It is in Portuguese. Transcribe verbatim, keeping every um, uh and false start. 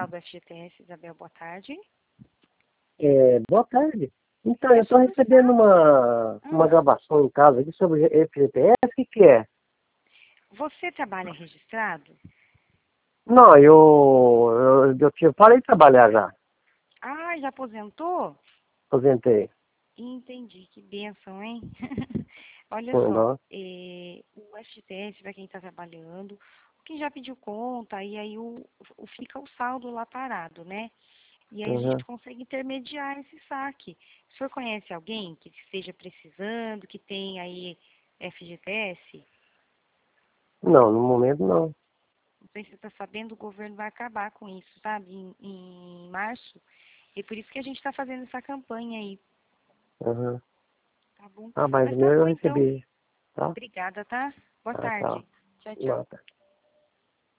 Central do F G T S, Isabel, boa tarde. É, boa tarde. Então, eu estou recebendo uma, uma gravação em casa aqui sobre F G T S, o que, que é? Você trabalha registrado? Não, eu, eu, eu tinha- parei de trabalhar já, Ah, já aposentou? aposentei. Entendi, que bênção, hein? Olha Hum, só, não. é, o F G T S, para quem está trabalhando, quem já pediu conta, e aí o, o- fica o saldo lá parado, né? E aí a Uhum. gente consegue intermediar esse saque. O senhor conhece alguém que esteja precisando, que tem aí F G T S? Não, no momento não. Não sei se você está sabendo, o governo vai acabar com isso, sabe? Em, em março. E por isso que a gente está fazendo essa campanha aí, Uhum. tá bom? Ah, mas Mas o tá meu eu bom então. recebi, tá? Obrigada, tá? Boa Ah, tá. tarde. Tchau, tchau. Nota.